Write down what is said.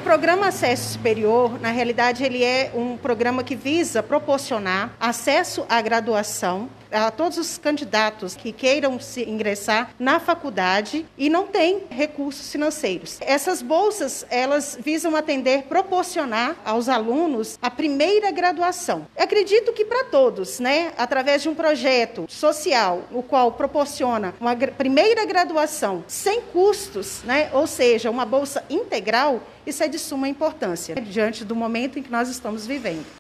programa Acesso Superior, na realidade, ele é um programa que visa proporcionar acesso à graduação a todos os candidatos que queiram se ingressar na faculdade e não têm recursos financeiros. Essas bolsas, elas visam proporcionar aos alunos a primeira graduação. Eu acredito que para todos, através de um projeto social, o qual proporciona uma primeira graduação sem custos, ou seja, uma bolsa integral, isso é de suma importância, diante do momento em que nós estamos vivendo.